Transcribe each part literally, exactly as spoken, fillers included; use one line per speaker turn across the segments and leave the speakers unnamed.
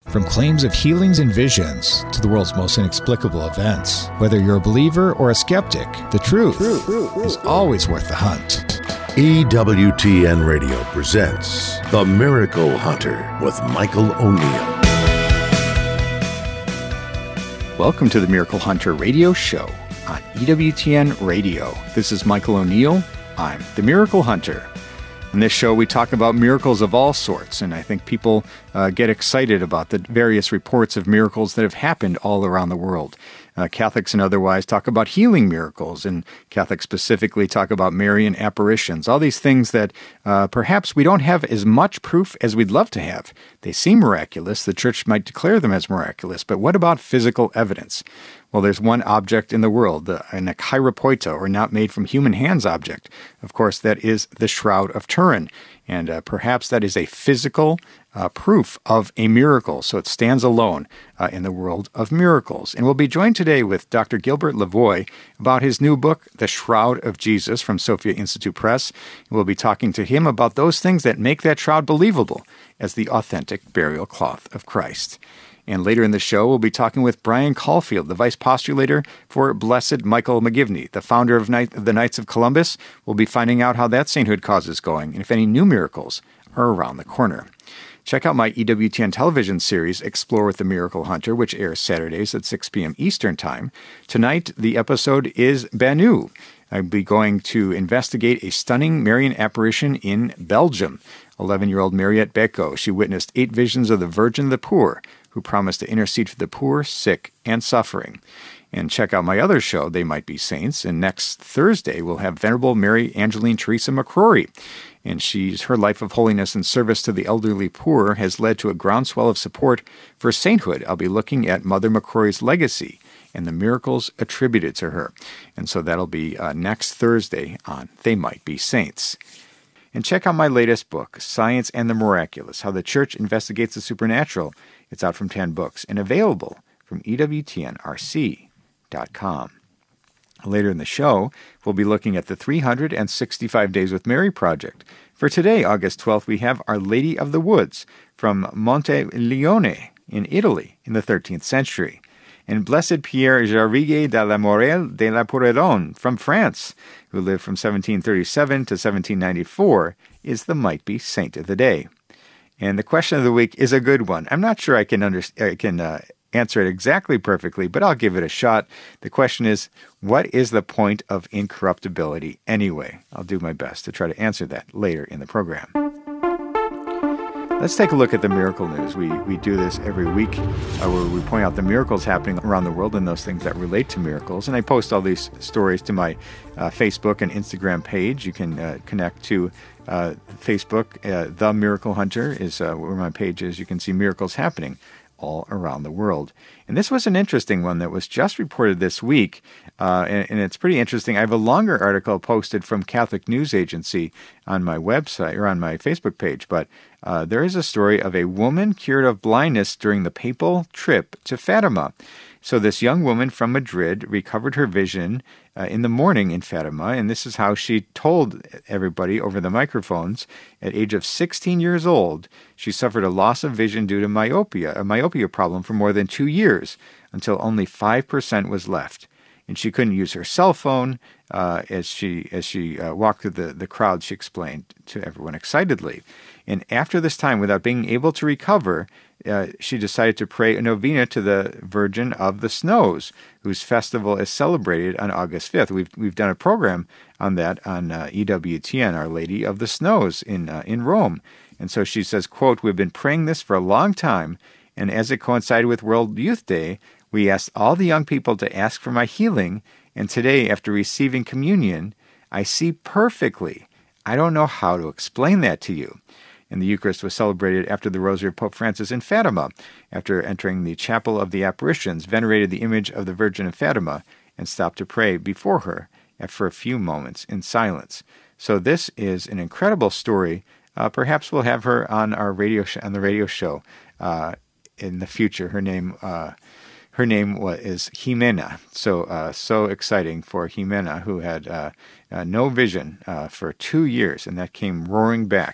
From claims of healings and visions to the world's most inexplicable events, whether you're a believer or a skeptic, the truth, truth, truth, truth is always worth the hunt.
E W T N Radio presents The Miracle Hunter with Michael O'Neill.
Welcome to the Miracle Hunter radio show on E W T N Radio. This is Michael O'Neill. I'm the Miracle Hunter. In this show, we talk about miracles of all sorts, and I think people uh, get excited about the various reports of miracles that have happened all around the world. Uh, Catholics and otherwise talk about healing miracles, and Catholics specifically talk about Marian apparitions, all these things that uh, perhaps we don't have as much proof as we'd love to have. They seem miraculous. The Church might declare them as miraculous, but what about physical evidence? Well, there's one object in the world, the, an chiropoito, or not made from human hands object. Of course, that is the Shroud of Turin. And uh, perhaps that is a physical uh, proof of a miracle. So it stands alone uh, in the world of miracles. And we'll be joined today with Doctor Gilbert Lavoie about his new book, The Shroud of Jesus, from Sophia Institute Press. We'll be talking to him about those things that make that shroud believable as the authentic burial cloth of Christ. And later in the show, we'll be talking with Brian Caulfield, the vice postulator for Blessed Michael McGivney, the founder of, Knight, of the Knights of Columbus. We'll be finding out how that sainthood cause is going and if any new miracles are around the corner. Check out my E W T N television series, Explore with the Miracle Hunter, which airs Saturdays at six p.m. Eastern Time. Tonight, the episode is Banu. I'll be going to investigate a stunning Marian apparition in Belgium. eleven-year-old Mariette Beko. She witnessed eight visions of the Virgin of the Poor, who promised to intercede for the poor, sick, and suffering. And check out my other show, They Might Be Saints. And next Thursday, we'll have Venerable Mary Angeline Teresa McCrory. And she's her life of holiness and service to the elderly poor has led to a groundswell of support for sainthood. I'll be looking at Mother McCrory's legacy and the miracles attributed to her. And so that'll be uh, next Thursday on They Might Be Saints. And check out my latest book, Science and the Miraculous, How the Church Investigates the Supernatural. It's out from ten books and available from E W T N R C dot com. Later in the show, we'll be looking at the three hundred sixty-five Days with Mary project. For today, August twelfth, we have Our Lady of the Woods from Monte Leone in Italy in the thirteenth century. And Blessed Pierre Jarrigue de la Morelle de la Pueyrredon from France, who lived from seventeen thirty-seven to seventeen ninety-four, is the might-be saint of the day. And the question of the week is a good one. I'm not sure I can under, I can uh, answer it exactly perfectly, but I'll give it a shot. The question is, what is the point of incorruptibility anyway? I'll do my best to try to answer that later in the program. Let's take a look at the miracle news. We we do this every week uh, where we point out the miracles happening around the world and those things that relate to miracles. And I post all these stories to my uh, Facebook and Instagram page. You can uh, connect to uh, Facebook. Uh, The Miracle Hunter is uh, where my page is. You can see miracles happening all around the world. And this was an interesting one that was just reported this week, uh, and, and it's pretty interesting. I have a longer article posted from Catholic News Agency on my website, or on my Facebook page, but uh, there is a story of a woman cured of blindness during the papal trip to Fatima. So this young woman from Madrid recovered her vision uh, in the morning in Fatima, and this is how she told everybody over the microphones. At age of sixteen years old, she suffered a loss of vision due to myopia, a myopia problem for more than two years, until only five percent was left. And she couldn't use her cell phone uh, as she as she uh, walked through the, the crowd, she explained to everyone excitedly. And after this time, without being able to recover, uh, she decided to pray a novena to the Virgin of the Snows, whose festival is celebrated on August fifth. We've we've done a program on that on uh, E W T N, Our Lady of the Snows in uh, in Rome. And so she says, quote, "We've been praying this for a long time, and as it coincided with World Youth Day, we asked all the young people to ask for my healing, and today, after receiving communion, I see perfectly. I don't know how to explain that to you." And the Eucharist was celebrated after the Rosary of Pope Francis in Fatima. After entering the Chapel of the Apparitions, venerated the image of the Virgin of Fatima, and stopped to pray before her for a few moments in silence. So this is an incredible story. Uh, perhaps we'll have her on our radio sh- on the radio show uh, in the future. Her name. Uh, Her name is Jimena, so uh, so exciting for Jimena, who had uh, uh, no vision uh, for two years, and that came roaring back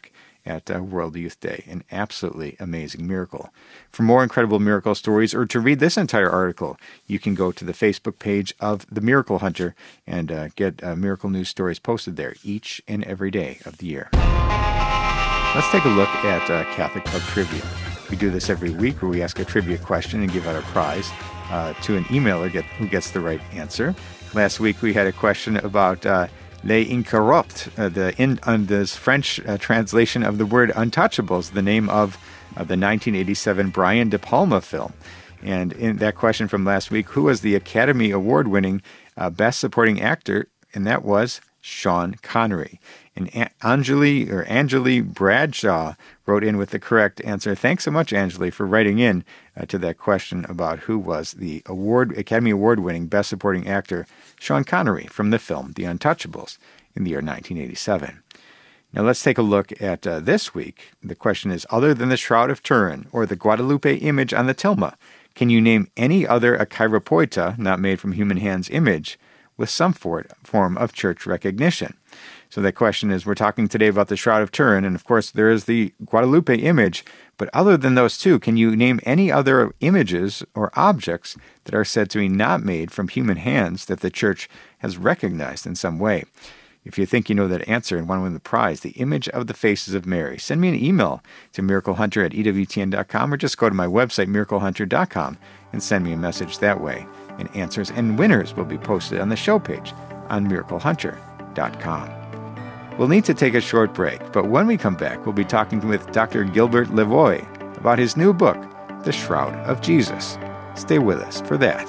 at uh, World Youth Day. An absolutely amazing miracle. For more incredible miracle stories, or to read this entire article, you can go to the Facebook page of The Miracle Hunter and uh, get uh, miracle news stories posted there each and every day of the year. Let's take a look at uh, Catholic Pub Trivia. We do this every week where we ask a trivia question and give out a prize uh, to an emailer get, who gets the right answer. Last week we had a question about uh, Les Incorrupts, uh, the in, uh, this French uh, translation of the word Untouchables, the name of uh, the nineteen eighty-seven Brian De Palma film. And in that question from last week, who was the Academy Award-winning uh, Best Supporting Actor? And that was Sean Connery. And Anjali or Anjali Bradshaw wrote in with the correct answer. Thanks so much, Anjali, for writing in uh, to that question about who was the award Academy Award-winning Best Supporting Actor, Sean Connery, from the film The Untouchables in the year nineteen eighty-seven. Now let's take a look at uh, this week. The question is, other than the Shroud of Turin or the Guadalupe image on the tilma, can you name any other acheiropoieta, not made from human hands, image with some form of church recognition? So that question is, we're talking today about the Shroud of Turin, and of course there is the Guadalupe image, but other than those two, can you name any other images or objects that are said to be not made from human hands that the church has recognized in some way? If you think you know that answer and want to win the prize, the image of the faces of Mary, send me an email to miraclehunter at E W T N dot com or just go to my website, miracle hunter dot com, and send me a message that way. And answers and winners will be posted on the show page on miracle hunter dot com. We'll need to take a short break, but when we come back, we'll be talking with Doctor Gilbert Lavoie about his new book, The Shroud of Jesus. Stay with us for that.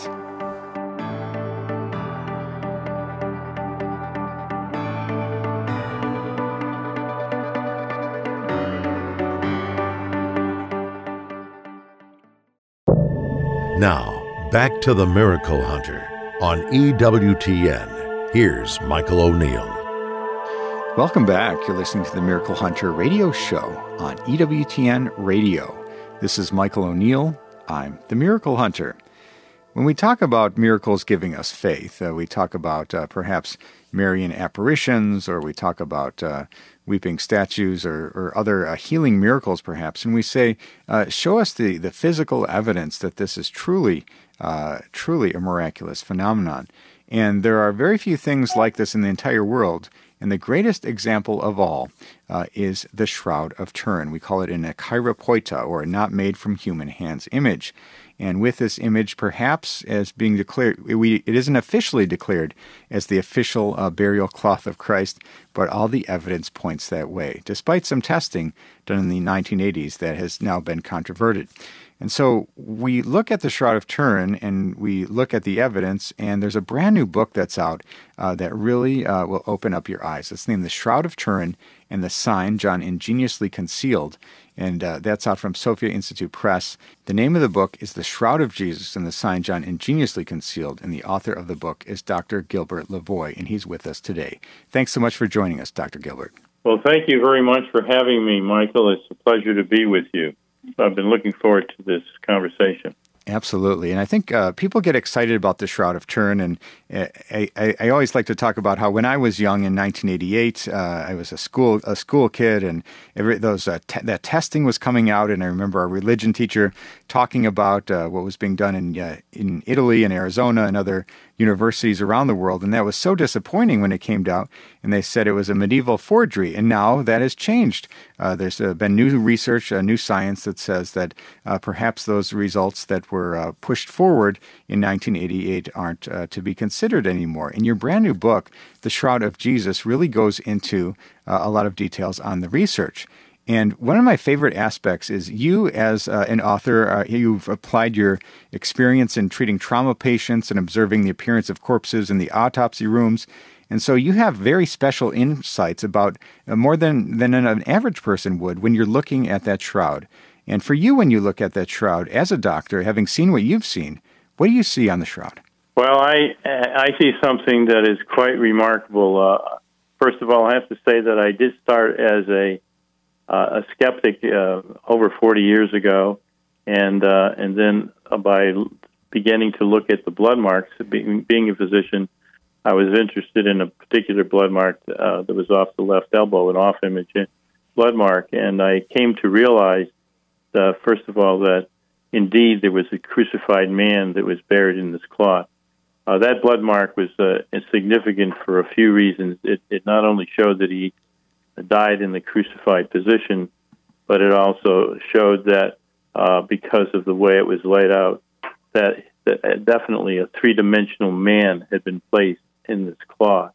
Now, back to the Miracle Hunter on E W T N. Here's Michael O'Neill.
Welcome back. You're listening to the Miracle Hunter radio show on E W T N Radio. This is Michael O'Neill. I'm the Miracle Hunter. When we talk about miracles giving us faith, uh, we talk about uh, perhaps Marian apparitions, or we talk about uh, weeping statues, or, or other uh, healing miracles perhaps, and we say, uh, show us the, the physical evidence that this is truly, uh, truly a miraculous phenomenon. And there are very few things like this in the entire world. And the greatest example of all uh, is the Shroud of Turin. We call it an acheiropoieta, or a not made from human hands image. And with this image, perhaps as being declared, we, it isn't officially declared as the official uh, burial cloth of Christ, but all the evidence points that way, despite some testing done in the nineteen eighties that has now been controverted. And so we look at the Shroud of Turin and we look at the evidence, and there's a brand new book that's out uh, that really uh, will open up your eyes. It's named The Shroud of Turin and the Sign John Ingeniously Concealed, and uh, that's out from Sophia Institute Press. The name of the book is The Shroud of Jesus and the Sign John Ingeniously Concealed, and the author of the book is Doctor Gilbert Lavoie, and he's with us today. Thanks so much for joining us, Doctor Gilbert.
Well, thank you very much for having me, Michael. It's a pleasure to be with you. I've been looking forward to this conversation.
Absolutely. And I think uh, people get excited about the Shroud of Turin, and uh, I, I, I always like to talk about how when I was young in nineteen eighty-eight, uh, I was a school a school kid, and every, those uh, te- that testing was coming out, and I remember our religion teacher talking about uh, what was being done in uh, in Italy and Arizona and other universities around the world, and that was so disappointing when it came out, and they said it was a medieval forgery, and now that has changed. Uh, there's uh, been new research, uh, new science that says that uh, perhaps those results that were uh, pushed forward in nineteen eighty-eight aren't uh, to be considered anymore. In your brand new book, The Shroud of Jesus, really goes into uh, a lot of details on the research. And one of my favorite aspects is you as uh, an author, uh, you've applied your experience in treating trauma patients and observing the appearance of corpses in the autopsy rooms. And so you have very special insights about uh, more than, than an average person would when you're looking at that shroud. And for you, when you look at that shroud, as a doctor, having seen what you've seen, what do you see on the shroud?
Well, I I see something that is quite remarkable. Uh, first of all, I have to say that I did start as a Uh, a skeptic uh, over forty years ago, and uh, and then uh, by beginning to look at the blood marks, being, being a physician, I was interested in a particular blood mark uh, that was off the left elbow, an off image. blood mark, and I came to realize, uh, first of all, that indeed there was a crucified man that was buried in this cloth. Uh, that blood mark was uh, significant for a few reasons. It, it not only showed that he died in the crucified position, but it also showed that uh, because of the way it was laid out, that, that definitely a three-dimensional man had been placed in this cloth.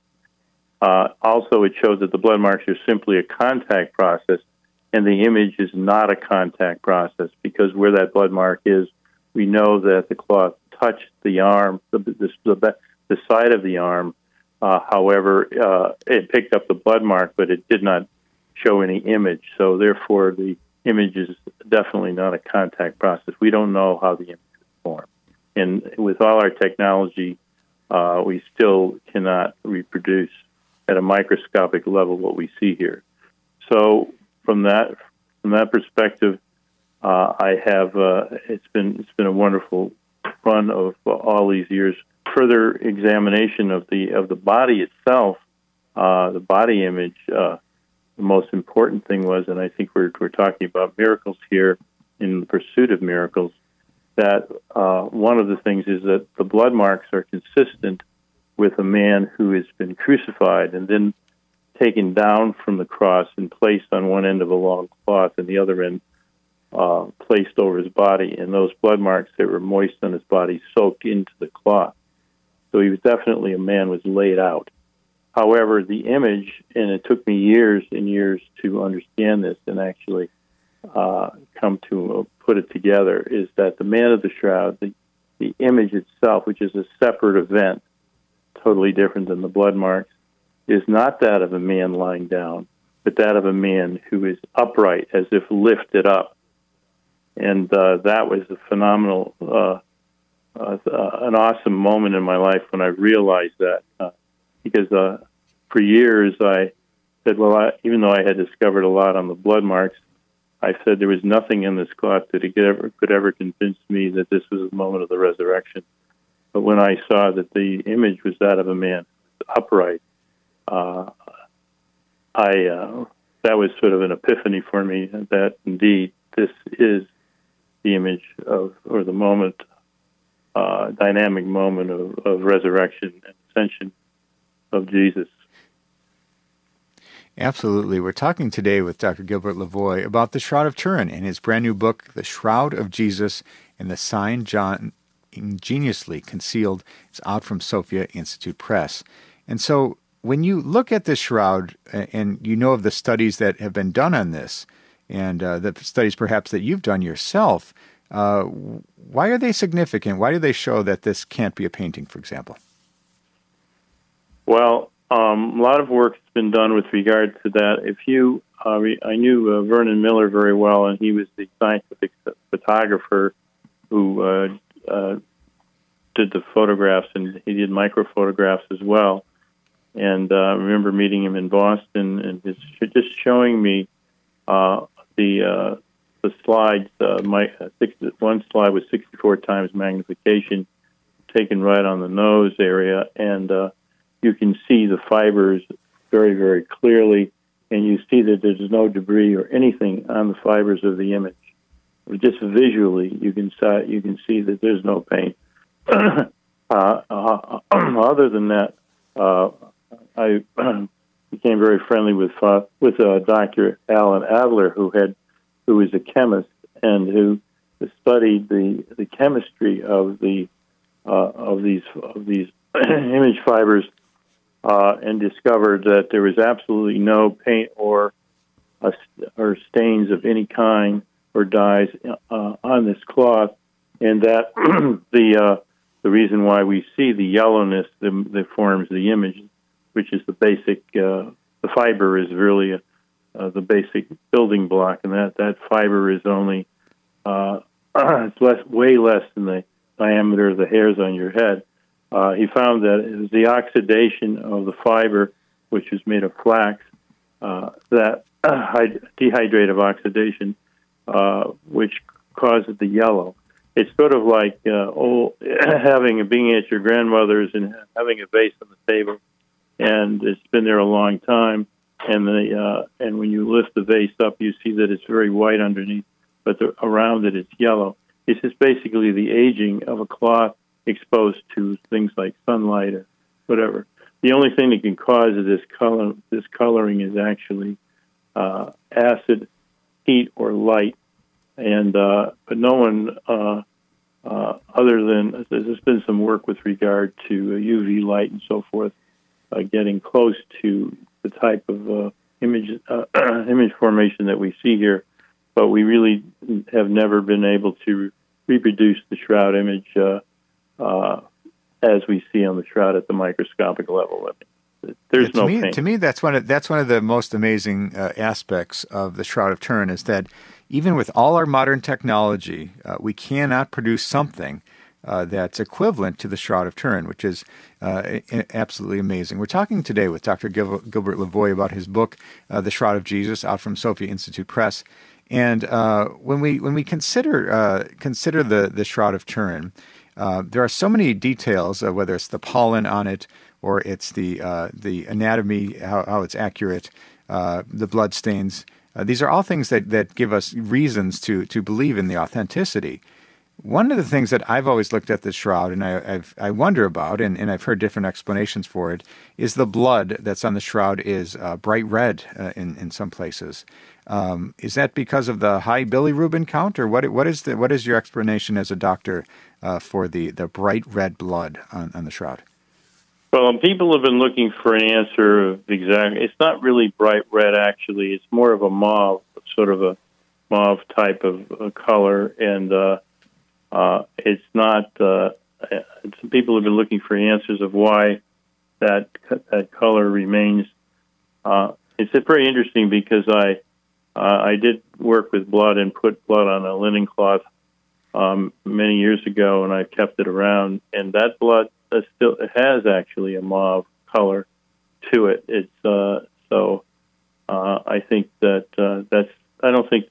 Uh, also, it showed that the blood marks are simply a contact process, and the image is not a contact process, because where that blood mark is, we know that the cloth touched the arm, the, the, the, the side of the arm. Uh, however, uh, it picked up the blood mark, but it did not show any image. So, therefore, the image is definitely not a contact process. We don't know how the image is formed. And with all our technology, uh, we still cannot reproduce at a microscopic level what we see here. So, from that from that perspective, uh, I have uh, it's been it's been a wonderful run of uh, all these years. Further examination of the of the body itself, uh, the body image. Uh, the most important thing was, and I think we're we're talking about miracles here in the pursuit of miracles. That uh, one of the things is that the blood marks are consistent with a man who has been crucified and then taken down from the cross and placed on one end of a long cloth and the other end uh, placed over his body. And those blood marks that were moist on his body soaked into the cloth. So he was definitely a man was laid out. However, the image, and it took me years and years to understand this and actually uh, come to uh, put it together, is that the man of the shroud, the, the image itself, which is a separate event, totally different than the blood marks, is not that of a man lying down, but that of a man who is upright, as if lifted up. And uh, that was a phenomenal, uh, uh, an awesome moment in my life when I realized that. Uh, because uh, for years I said, well, I, even though I had discovered a lot on the blood marks, I said there was nothing in this cloth that it could ever, could ever convince me that this was the moment of the resurrection. But when I saw that the image was that of a man upright, uh, I uh, that was sort of an epiphany for me that indeed this is the image of, or the moment, uh, dynamic moment of, of resurrection and ascension of Jesus.
Absolutely. We're talking today with Doctor Gilbert Lavoie about the Shroud of Turin and his brand new book, The Shroud of Jesus and the Sign John Ingeniously Concealed. It's out from Sophia Institute Press. And so when you look at this shroud, and you know of the studies that have been done on this, and uh, the studies perhaps that you've done yourself, uh, why are they significant? Why do they show that this can't be a painting, for example?
Well, um, a lot of work has been done with regard to that. If you, uh, I knew uh, Vernon Miller very well, and he was the scientific photographer who uh, uh, did the photographs, and he did microphotographs as well. And uh, I remember meeting him in Boston, and his, just showing me uh, the uh, the slides. Uh, my uh, sixty, one slide was sixty-four times magnification, taken right on the nose area, and uh, you can see the fibers very, very clearly, and you see that there's no debris or anything on the fibers of the image. Just visually, you can see, you can see that there's no paint. uh, uh, other than that, uh, I became very friendly with uh, with uh, Doctor Alan Adler, who had who is a chemist and who studied the the chemistry of the uh, of these of these image fibers. Uh, and discovered that there was absolutely no paint or uh, or stains of any kind or dyes uh, on this cloth, and that the uh, the reason why we see the yellowness that, that forms the image, which is the basic uh, the fiber is really uh, the basic building block, and that, that fiber is only uh, it's less way less than the diameter of the hairs on your head. Uh, he found that it was the oxidation of the fiber, which is made of flax, uh, that uh, dehydrative oxidation, uh, which causes the yellow. It's sort of like uh, old, having being at your grandmother's and having a vase on the table, and it's been there a long time, and the uh, and when you lift the vase up, you see that it's very white underneath, but the, around it it's yellow. It's just basically the aging of a cloth exposed to things like sunlight or whatever. The only thing that can cause this color, this coloring, is actually uh, acid, heat, or light. And uh, but no one, uh, uh, other than there's been some work with regard to U V light and so forth, uh, getting close to the type of uh, image uh, image formation that we see here. But we really have never been able to reproduce the shroud image uh, uh, as we see on the shroud at the microscopic level. There's
yeah, to
no
me,
paint.
To me, that's one of that's one of the most amazing uh, aspects of the Shroud of Turin is that even with all our modern technology, uh, we cannot produce something uh, that's equivalent to the Shroud of Turin, which is uh, absolutely amazing. We're talking today with Doctor Gil- Gilbert Lavoie about his book, uh, The Shroud of Jesus, out from Sophia Institute Press. And uh, when we when we consider uh, consider the the Shroud of Turin, uh, there are so many details, uh, whether it's the pollen on it or it's the uh, the anatomy, how, how it's accurate, uh, the blood stains. Uh, these are all things that, that give us reasons to to believe in the authenticity. One of the things that I've always looked at the shroud, and I I've, I wonder about, and, and I've heard different explanations for it, is the blood that's on the shroud is uh, bright red uh, in in some places. Um, is that because of the high bilirubin count, or what? What is the what is your explanation as a doctor uh, for the, the bright red blood on, on the shroud?
Well, people have been looking for an answer of exactly. It's not really bright red, actually. It's more of a mauve, sort of a mauve type of uh, color, and uh, uh, it's not. Uh, it's, people have been looking for answers of why that that color remains. Uh, it's very interesting because I. Uh, I did work with blood and put blood on a linen cloth um, many years ago, and I kept it around. And that blood uh, still it has actually a mauve color to it. It's uh, so uh, I think that uh, that's. I don't think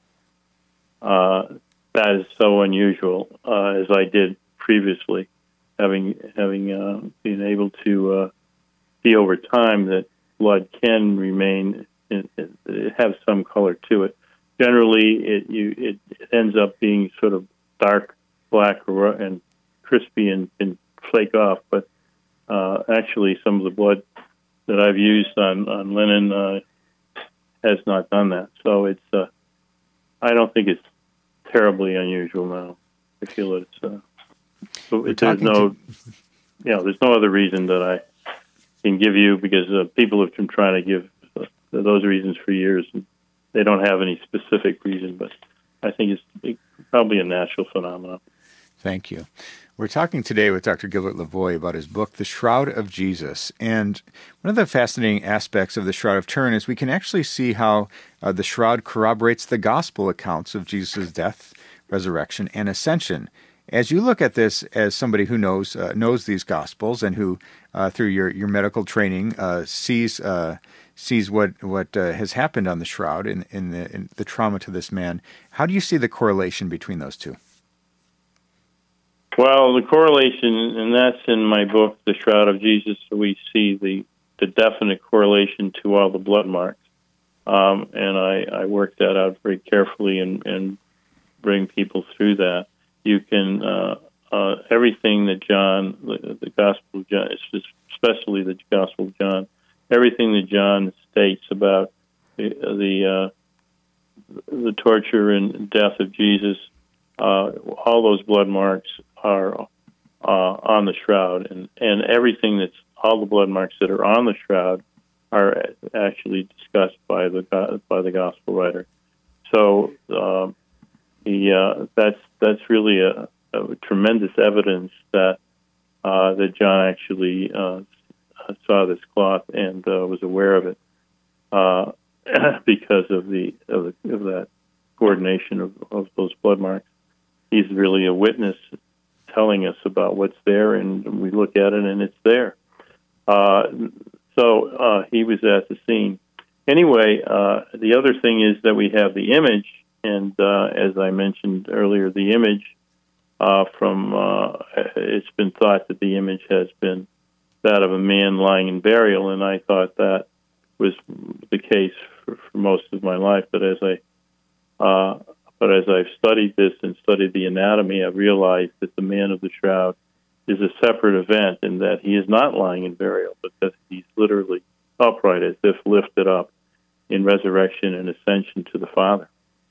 uh, that is so unusual uh, as I did previously, having having uh, been able to uh, see over time that blood can remain. It, it, it has some color to it. Generally, it you it ends up being sort of dark black or, and crispy and, and flake off. But uh, actually, some of the blood that I've used on on linen uh, has not done that. So it's uh, I don't think it's terribly unusual now. I feel it's uh, so there's no to... you know there's no other reason that I can give you because uh, people have been trying to give. Those reasons for years. And they don't have any specific reason, but I think it's probably a natural phenomenon.
Thank you. We're talking today with Doctor Gilbert Lavoie about his book, The Shroud of Jesus. And one of the fascinating aspects of the Shroud of Turin is we can actually see how uh, the shroud corroborates the gospel accounts of Jesus' death, resurrection, and ascension. As you look at this as somebody who knows uh, knows these gospels and who, uh, through your, your medical training, uh, sees uh, sees what what uh, has happened on the shroud in, in, the, in the trauma to this man, how do you see the correlation between those two?
Well, the correlation, and that's in my book, The Shroud of Jesus, we see the, the definite correlation to all the blood marks. Um, and I, I work that out very carefully and, and bring people through that. You can, uh, uh, everything that John, the, the Gospel of John, especially the Gospel of John, everything that John states about the the, uh, the torture and death of Jesus, uh, all those blood marks are uh, on the shroud, and, and everything that's all the blood marks that are on the shroud are actually discussed by the by the gospel writer. So uh, the uh, that's that's really a, a tremendous evidence that uh, that John actually uh, saw this cloth and uh, was aware of it uh, because of the, of the of that coordination of, of those blood marks. He's really a witness telling us about what's there, and we look at it and it's there. Uh, so uh, he was at the scene. Anyway, uh, the other thing is that we have the image, and uh, as I mentioned earlier, the image uh, from, uh, it's been thought that the image has been that of a man lying in burial, and I thought that was the case for, for most of my life. But as I uh, but as I've studied this and studied the anatomy, I've realized that the man of the shroud is a separate event, in that he is not lying in burial, but that he's literally upright, as if lifted up in resurrection and ascension to the Father.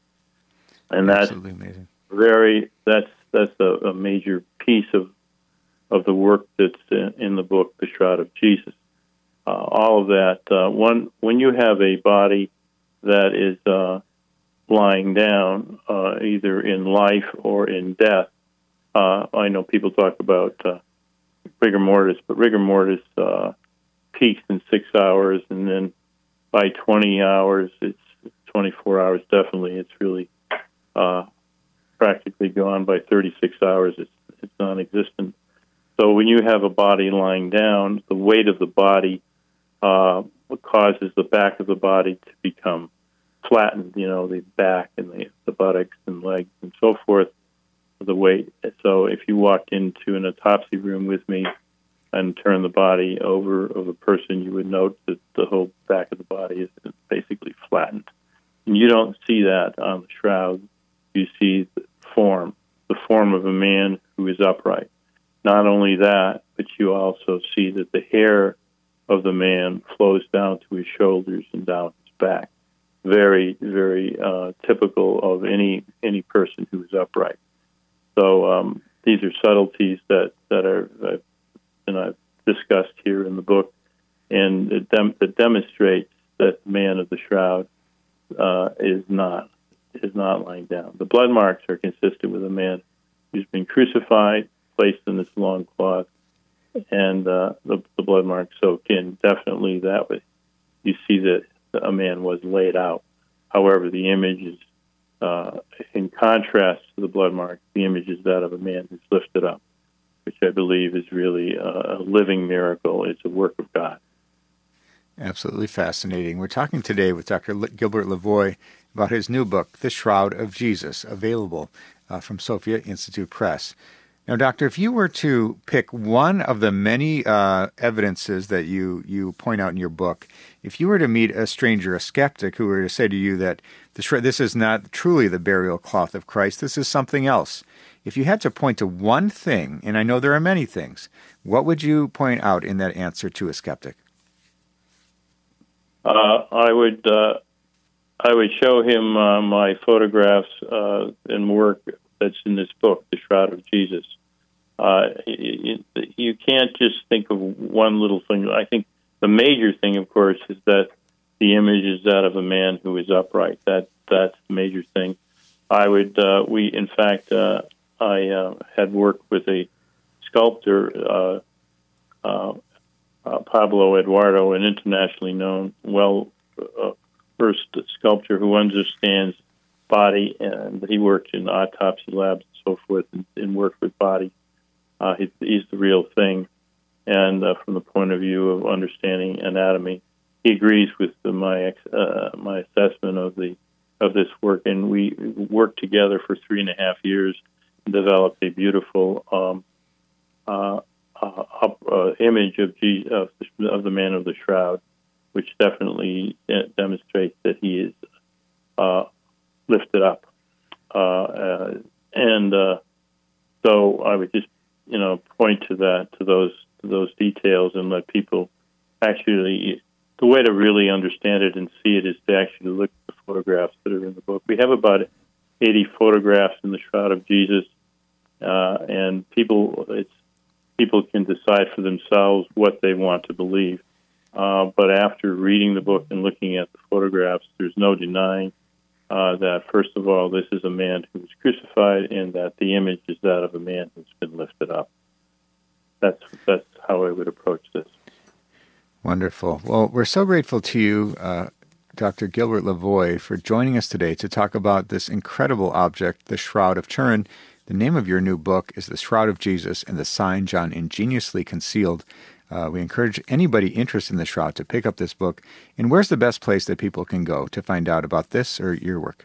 And that's
absolutely amazing.
Very that's that's a, a major piece of of the work that's in, in the book, The Shroud of Jesus. Uh, all of that. Uh, one when you have a body that is uh, lying down, uh, either in life or in death. Uh, I know people talk about uh, rigor mortis, but rigor mortis uh, peaks in six hours, and then by twenty hours, it's twenty-four hours. Definitely, it's really uh, practically gone. By thirty-six hours, it's it's non-existent. So when you have a body lying down, the weight of the body uh, causes the back of the body to become flattened. You know, the back and the, the buttocks and legs and so forth. The weight. So if you walked into an autopsy room with me and turned the body over of a person, you would note that the whole back of the body is basically flattened. And you don't see that on the shroud. You see the form, the form of a man who is upright. Not only that, but you also see that the hair of the man flows down to his shoulders and down his back. Very, very uh, typical of any any person who is upright. So um, these are subtleties that, that are uh, and I've discussed here in the book, and it, dem- it demonstrates that the man of the shroud uh, is not is not lying down. The blood marks are consistent with a man who's been crucified, placed in this long cloth, and uh, the, the blood marks soak in. Definitely that way, you see that a man was laid out. However, the image is Uh, in contrast to the blood mark, the image is that of a man who's lifted up, which I believe is really a living miracle. It's a work of God.
Absolutely fascinating. We're talking today with Doctor Gilbert Lavoie about his new book, The Shroud of Jesus, available uh, from Sophia Institute Press. Now, Doctor, if you were to pick one of the many uh, evidences that you, you point out in your book, if you were to meet a stranger, a skeptic, who were to say to you that the shred, this is not truly the burial cloth of Christ, this is something else. If you had to point to one thing, and I know there are many things, what would you point out in that answer to a skeptic?
Uh, I would uh, I would show him uh, my photographs uh, and work that's in this book, The Shroud of Jesus. Uh, you, you can't just think of one little thing. I think the major thing, of course, is that the image is that of a man who is upright. That that's the major thing. I would uh, we in fact uh, I uh, had worked with a sculptor, uh, uh, uh, Pablo Eduardo, an internationally known, well uh, versed sculptor who understands body, and he worked in autopsy labs and so forth, and, and worked with bodies. Uh, he, he's the real thing, and uh, from the point of view of understanding anatomy, he agrees with the, my uh, my assessment of the of this work, and we worked together for three and a half years and developed a beautiful um, uh, uh, up, uh, image of, G, of of the man of the shroud, which definitely de- demonstrates that he is uh, lifted up, uh, uh, and uh, so I would just you know point to that to those to those details and let people actually. The way to really understand it and see it is to actually look at the photographs that are in the book. We have about eighty photographs in the Shroud of Jesus, uh, and people it's people can decide for themselves what they want to believe. Uh, but after reading the book and looking at the photographs, there's no denying uh, that, first of all, this is a man who was crucified, and that the image is that of a man who's been lifted up. That's that's how I would approach this.
Wonderful. Well, we're so grateful to you, uh, Doctor Gilbert Lavoie, for joining us today to talk about this incredible object, the Shroud of Turin. The name of your new book is The Shroud of Jesus and the Sign John Ingeniously Concealed. Uh, we encourage anybody interested in the shroud to pick up this book. And where's the best place that people can go to find out about this or your work?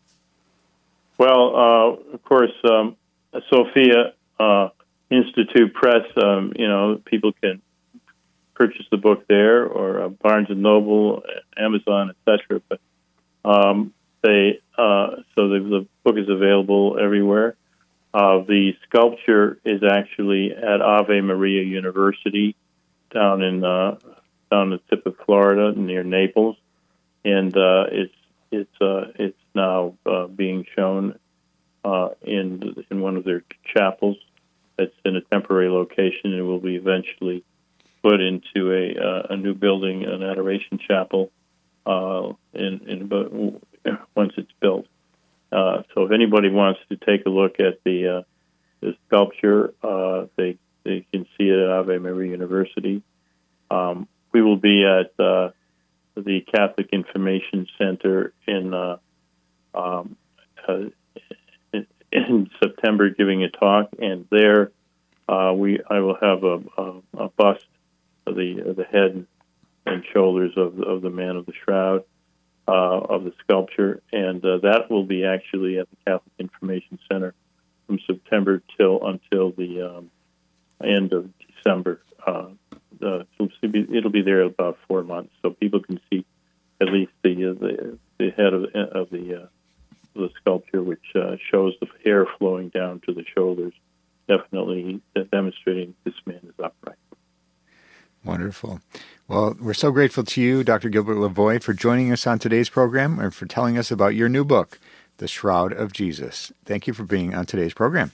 Well, uh, of course, um, Sophia uh, Institute Press, um, you know, people can purchase the book there, or uh, Barnes and Noble, Amazon, et cetera. But um, they uh, so the, the book is available everywhere. Uh, the sculpture is actually at Ave Maria University down in uh, down the tip of Florida near Naples, and uh, it's it's uh, it's now uh, being shown uh, in in one of their chapels. It's in a temporary location and will be eventually put into a uh, a new building, an adoration chapel, uh, in in about, once it's built. Uh, so if anybody wants to take a look at the uh, the sculpture, uh, they they can see it at Ave Maria University. Um, we will be at uh, the Catholic Information Center in uh, um, uh, in, in September, giving a talk, and there uh, we I will have a, a, a bust of the of the head and shoulders of of the man of the shroud. Uh, of the sculpture, and uh, that will be actually at the Catholic Information Center from September till until the um, end of December. Uh, uh, it'll, be, it'll be there about four months, so people can see at least the uh, the, the head of, of the uh, the sculpture, which uh, shows the hair flowing down to the shoulders, definitely demonstrating this man is upright.
Wonderful. Well, we're so grateful to you, Doctor Gilbert Lavoie, for joining us on today's program and for telling us about your new book, The Shroud of Jesus. Thank you for being on today's program.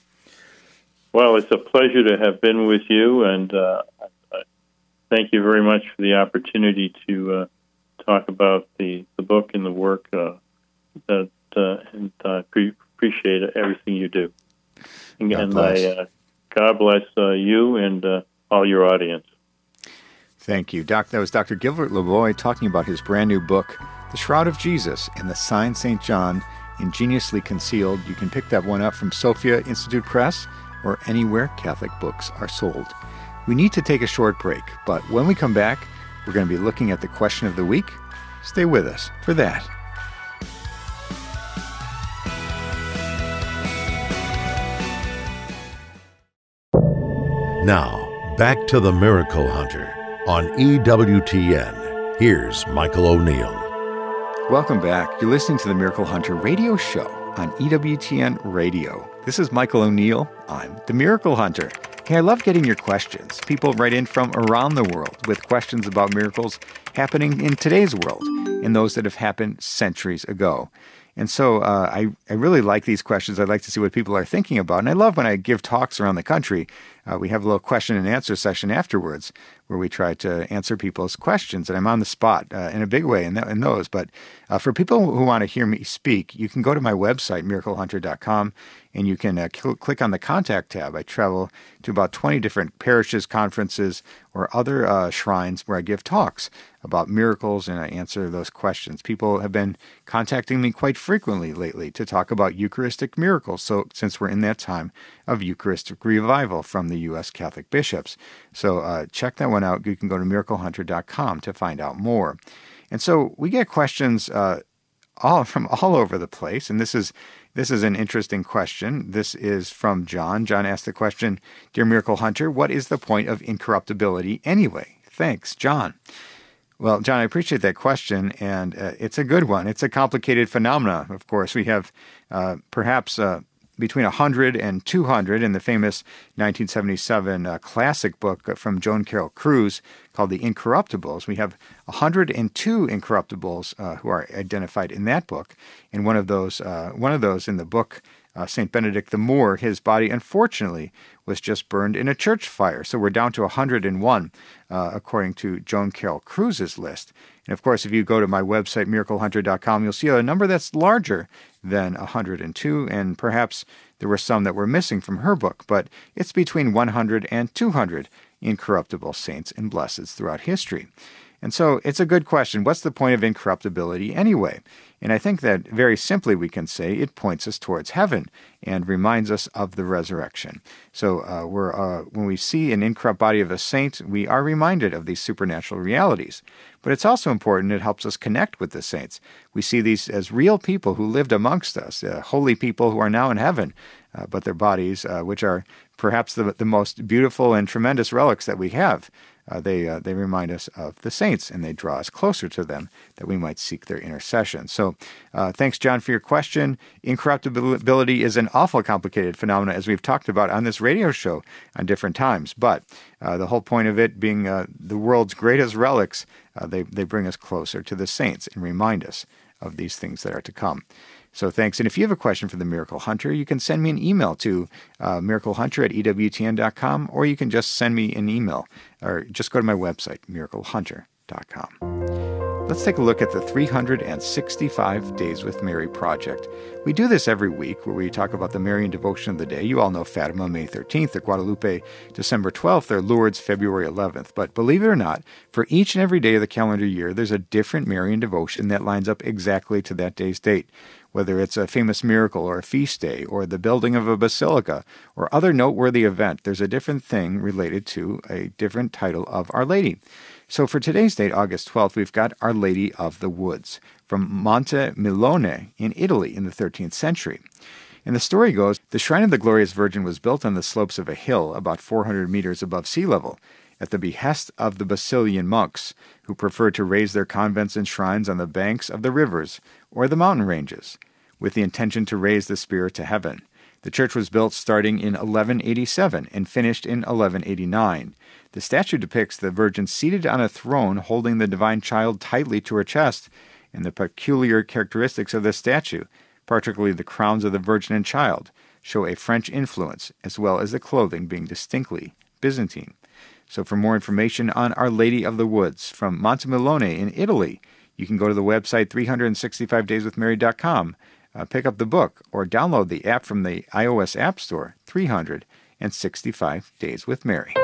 Well, it's a pleasure to have been with you, and uh, thank you very much for the opportunity to uh, talk about the, the book and the work, uh, that, uh, and I uh, pre- appreciate everything you do. And,
God
and
bless.
I, uh, God bless uh, you and uh, all your audience.
Thank you. Doc, that was Doctor Gilbert Lavoie talking about his brand new book, The Shroud of Jesus and the Sign Saint John, Ingeniously Concealed. You can pick that one up from Sophia Institute Press or anywhere Catholic books are sold. We need to take a short break, but when we come back, we're going to be looking at the question of the week. Stay with us for that.
Now, back to the Miracle Hunter on E W T N. Here's Michael O'Neill.
Welcome back. You're listening to the Miracle Hunter radio show on E W T N Radio. This is Michael O'Neill. I'm the Miracle Hunter. Hey, I love getting your questions. People write in from around the world with questions about miracles happening in today's world and those that have happened centuries ago. And so uh, I, I really like these questions. I'd like to see what people are thinking about. And I love when I give talks around the country, uh, we have a little question and answer session afterwards where we try to answer people's questions. And I'm on the spot uh, in a big way in, th- in those. But uh, for people who want to hear me speak, you can go to my website, miracle hunter dot com, and you can uh, cl- click on the contact tab. I travel to about twenty different parishes, conferences, or other uh, shrines where I give talks about miracles, and I answer those questions. People have been contacting me quite frequently lately to talk about Eucharistic miracles, so since we're in that time of Eucharistic revival from the U S Catholic bishops. So uh, check that one out. You can go to miracle hunter dot com to find out more. And so we get questions uh, all from all over the place, and this is This is an interesting question. This is from John. John asked the question, Dear Miracle Hunter, what is the point of incorruptibility anyway? Thanks, John. Well, John, I appreciate that question, and uh, it's a good one. It's a complicated phenomena, of course. We have uh, perhaps uh, between one hundred and two hundred in the famous nineteen seventy-seven uh, classic book from Joan Carroll Cruz called The Incorruptibles. We have one hundred two incorruptibles uh, who are identified in that book. And one of those, uh, one of those in the book, uh, Saint Benedict the Moor, his body, unfortunately, was just burned in a church fire. So we're down to one hundred one, uh, according to Joan Carroll Cruz's list. And of course, if you go to my website, miracle hunter dot com, you'll see a number that's larger than one hundred two, and perhaps there were some that were missing from her book, but it's between one hundred and two hundred incorruptible saints and blesseds throughout history. And so it's a good question. What's the point of incorruptibility anyway? And I think that very simply we can say it points us towards heaven and reminds us of the resurrection. So uh, we're, uh, when we see an incorrupt body of a saint, we are reminded of these supernatural realities. But it's also important, it helps us connect with the saints. We see these as real people who lived amongst us, uh, holy people who are now in heaven, uh, but their bodies, uh, which are perhaps the, the most beautiful and tremendous relics that we have, uh, they uh, they remind us of the saints, and they draw us closer to them that we might seek their intercession. So uh, thanks, John, for your question. Incorruptibility is an awful complicated phenomenon, as we've talked about on this radio show on different times. But uh, the whole point of it being uh, the world's greatest relics, uh, they, they bring us closer to the saints and remind us of these things that are to come. So thanks. And if you have a question for the Miracle Hunter, you can send me an email to uh, miraclehunter at E W T N dot com, or you can just send me an email, or just go to my website, miracle hunter dot com. Let's take a look at the three hundred sixty-five Days with Mary project. We do this every week where we talk about the Marian devotion of the day. You all know Fatima, May thirteenth, or Guadalupe, December twelfth, or Lourdes, February eleventh. But believe it or not, for each and every day of the calendar year, there's a different Marian devotion that lines up exactly to that day's date. Whether it's a famous miracle or a feast day or the building of a basilica or other noteworthy event, there's a different thing related to a different title of Our Lady. So for today's date, August twelfth, we've got Our Lady of the Woods from Monte Milone in Italy in the thirteenth century. And the story goes, the Shrine of the Glorious Virgin was built on the slopes of a hill about four hundred meters above sea level, at the behest of the Basilian monks, who preferred to raise their convents and shrines on the banks of the rivers or the mountain ranges, with the intention to raise the spirit to heaven. The church was built starting in eleven eighty-seven and finished in eleven eighty-nine. The statue depicts the Virgin seated on a throne holding the divine child tightly to her chest, and the peculiar characteristics of the statue, particularly the crowns of the Virgin and Child, show a French influence, as well as the clothing being distinctly Byzantine. So for more information on Our Lady of the Woods from Monte Milone in Italy, you can go to the website three hundred sixty-five days with mary dot com, uh, pick up the book, or download the app from the iOS App Store, three hundred sixty-five Days with Mary.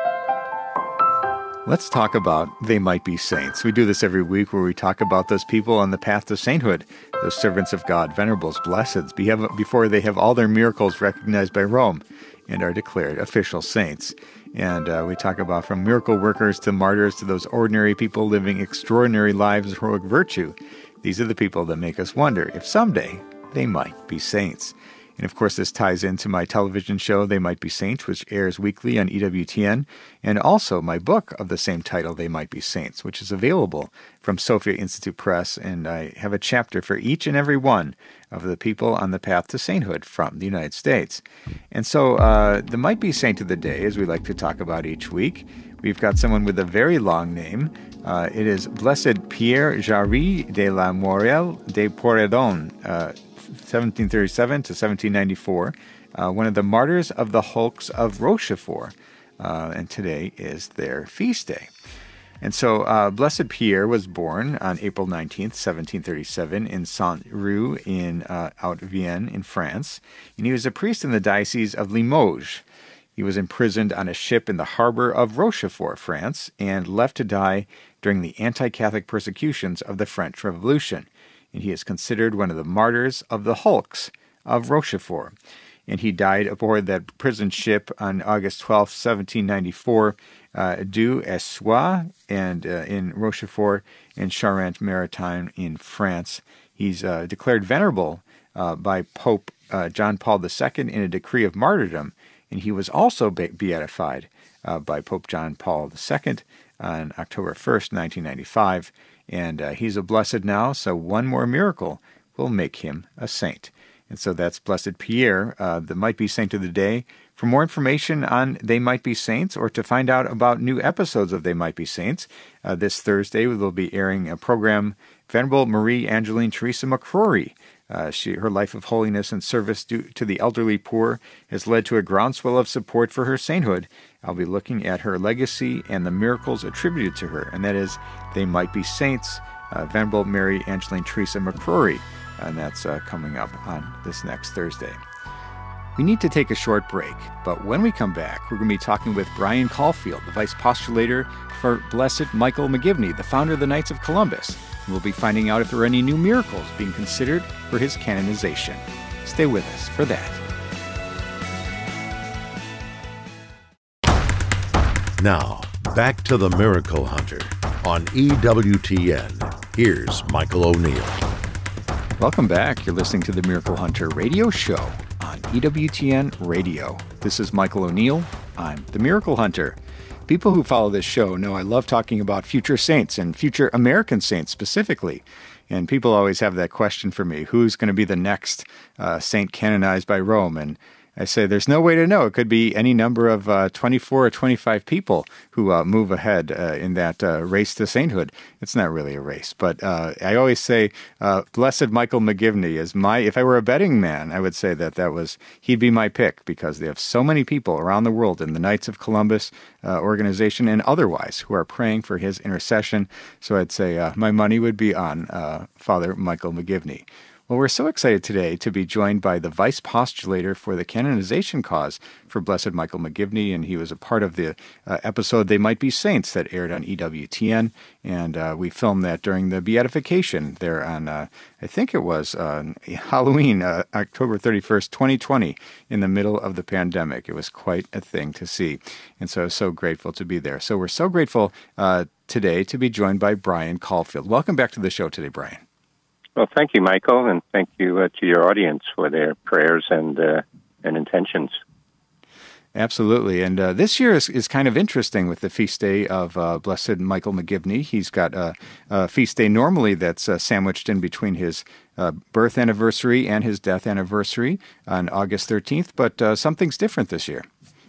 Let's talk about They Might Be Saints. We do this every week where we talk about those people on the path to sainthood, those servants of God, venerables, blesseds, before they have all their miracles recognized by Rome and are declared official saints. And uh, we talk about from miracle workers to martyrs to those ordinary people living extraordinary lives of heroic virtue. These are the people that make us wonder if someday they might be saints. And of course, this ties into my television show, They Might Be Saints, which airs weekly on E W T N, and also my book of the same title, They Might Be Saints, which is available from Sophia Institute Press, and I have a chapter for each and every one of the people on the path to sainthood from the United States. And so uh, the Might Be Saint of the Day, as we like to talk about each week, we've got someone with a very long name. Uh, it is Blessed Pierre Jarry de la Morelle de Porredon, uh, seventeen thirty-seven to seventeen ninety-four, uh, one of the martyrs of the hulks of Rochefort, uh, and today is their feast day. And so uh, Blessed Pierre was born on April nineteenth, seventeen thirty-seven in Saint-Roux in uh, Haute-Vienne in France, and he was a priest in the Diocese of Limoges. He was imprisoned on a ship in the harbor of Rochefort, France, and left to die during the anti-Catholic persecutions of the French Revolution. And he is considered one of the martyrs of the hulks of Rochefort. And he died aboard that prison ship on August twelfth, seventeen ninety-four, uh, du Essois, and uh, in Rochefort in Charente-Maritime in France. He's uh, declared venerable uh, by Pope uh, John Paul the Second in a decree of martyrdom, and he was also be- beatified uh, by Pope John Paul the Second on October first, nineteen ninety-five. And uh, he's a blessed now, so one more miracle will make him a saint. And so that's Blessed Pierre, uh, the Might Be Saint of the Day. For more information on They Might Be Saints, or to find out about new episodes of They Might Be Saints, uh, this Thursday we will be airing a program, Venerable Marie Angeline Teresa McCrory. Uh, she, her life of holiness and service to, to the elderly poor has led to a groundswell of support for her sainthood. I'll be looking at her legacy and the miracles attributed to her, and that is They Might Be Saints, uh, Venerable Mary Angeline Teresa McCrory, and that's uh, coming up on this next Thursday. We need to take a short break, but when we come back, we're going to be talking with Brian Caulfield, the Vice Postulator for Blessed Michael McGivney, the founder of the Knights of Columbus. And we'll be finding out if there are any new miracles being considered for his canonization. Stay with us for that.
Now, back to the Miracle Hunter on E W T N. Here's Michael O'Neill.
Welcome back. You're listening to the Miracle Hunter radio show on E W T N Radio. This is Michael O'Neill. I'm the Miracle Hunter. People who follow this show know I love talking about future saints and future American saints specifically. And people always have that question for me, who's going to be the next uh, saint canonized by Rome? And I say there's no way to know. It could be any number of uh, twenty-four or twenty-five people who uh, move ahead uh, in that uh, race to sainthood. It's not really a race, but uh, I always say uh, Blessed Michael McGivney is my, if I were a betting man, I would say that that was, he'd be my pick because they have so many people around the world in the Knights of Columbus uh, organization and otherwise who are praying for his intercession. So I'd say uh, my money would be on uh, Father Michael McGivney. Well, we're so excited today to be joined by the vice postulator for the canonization cause for Blessed Michael McGivney, and he was a part of the uh, episode They Might Be Saints that aired on E W T N, and uh, we filmed that during the beatification there on, uh, I think it was uh, Halloween, uh, October thirty-first, twenty twenty, in the middle of the pandemic. It was quite a thing to see, and so I was so grateful to be there. So we're so grateful uh, today to be joined by Brian Caulfield. Welcome back to the show today, Brian.
Well, thank you, Michael, and thank you uh, to your audience for their prayers and uh, and intentions.
Absolutely. And uh, this year is, is kind of interesting with the feast day of uh, Blessed Michael McGivney. He's got a, a feast day normally that's uh, sandwiched in between his uh, birth anniversary and his death anniversary on August thirteenth, but uh, something's different this year.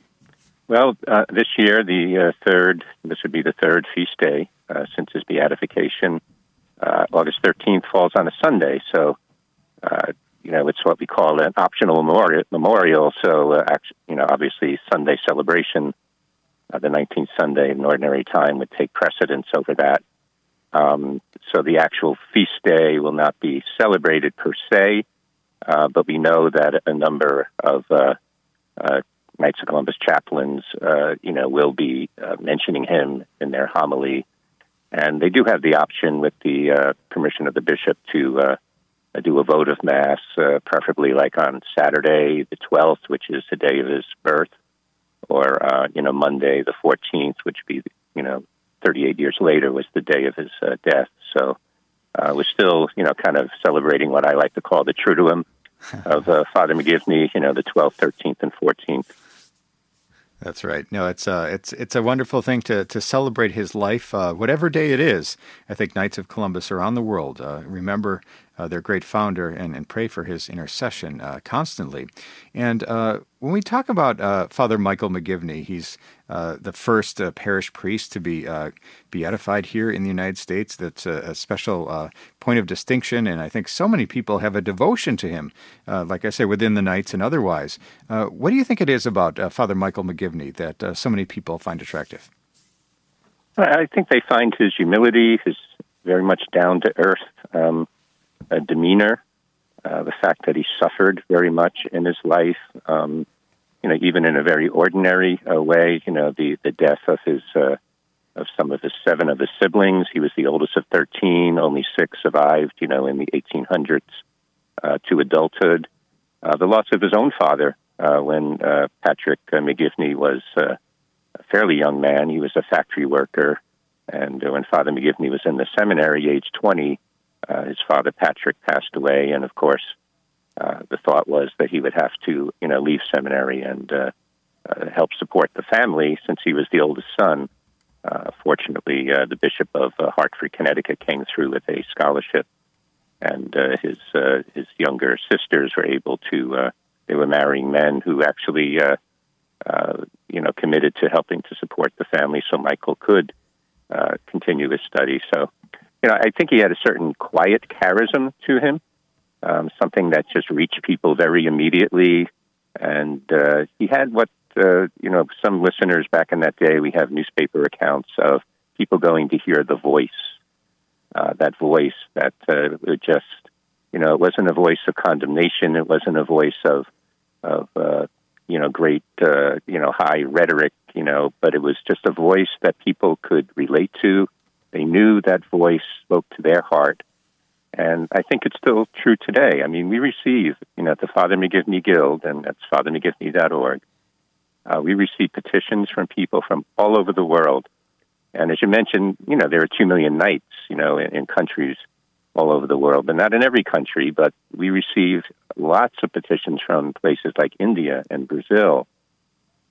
Well, uh, this year, the uh, third, this would be the third feast day uh, since his beatification. Uh, August thirteenth falls on a Sunday, so, uh, you know, it's what we call an optional memorial. memorial so, uh, actually, you know, obviously Sunday celebration, uh, the nineteenth Sunday in ordinary time would take precedence over that. Um, so the actual feast day will not be celebrated per se, uh, but we know that a number of uh, uh, Knights of Columbus chaplains, uh, you know, will be uh, mentioning him in their homily. And they do have the option, with the uh, permission of the bishop, to uh, do a votive mass, uh, preferably like on Saturday the twelfth, which is the day of his birth, or, uh, you know, Monday the fourteenth, which would be, you know, thirty-eight years later was the day of his uh, death. So uh, we're still, you know, kind of celebrating what I like to call the Triduum of uh, Father McGivney, you know, the twelfth, thirteenth, and fourteenth.
That's right. No, it's uh, it's it's a wonderful thing to to celebrate his life, uh, whatever day it is. I think Knights of Columbus around the world uh, remember uh, their great founder and, and pray for his intercession uh, constantly. And uh, when we talk about uh, Father Michael McGivney, he's uh, the first uh, parish priest to be uh, beatified here in the United States. That's a, a special uh, point of distinction, and I think so many people have a devotion to him, uh, like I say, within the Knights and otherwise. Uh, what do you think it is about uh, Father Michael McGivney that uh, so many people find attractive?
I think they find his humility, his very much down-to-earth um, uh, demeanor, uh, the fact that he suffered very much in his life, um, you know, even in a very ordinary uh, way. You know, the, the death of his uh, of some of his seven of his siblings. He was the oldest of thirteen. Only six survived, you know, in the eighteen hundreds uh, to adulthood. Uh, the loss of his own father uh, when uh, Patrick uh, McGivney was uh, a fairly young man. He was a factory worker. And uh, when Father McGivney was in the seminary, age twenty, uh, his father Patrick passed away. And of course, uh, the thought was that he would have to, you know, leave seminary and uh, uh, help support the family since he was the oldest son. Uh, fortunately, uh, the Bishop of uh, Hartford, Connecticut, came through with a scholarship, and uh, his uh, his younger sisters were able to. Uh, they were marrying men who actually, uh, uh, you know, committed to helping to support the family, so Michael could uh, continue his study. So, you know, I think he had a certain quiet charism to him, um, something that just reached people very immediately, and uh, he had what. Uh, you know, some listeners back in that day, we have newspaper accounts of people going to hear the voice, uh, that voice that uh, just, you know, it wasn't a voice of condemnation. It wasn't a voice of, of uh, you know, great, uh, you know, high rhetoric, you know, but it was just a voice that people could relate to. They knew that voice spoke to their heart. And I think it's still true today. I mean, we receive, you know, at the Father McGivney Guild, and that's father mcgivney dot org, Uh, we receive petitions from people from all over the world. And as you mentioned, you know, there are two million knights, you know, in, in countries all over the world, but not in every country. But we receive lots of petitions from places like India and Brazil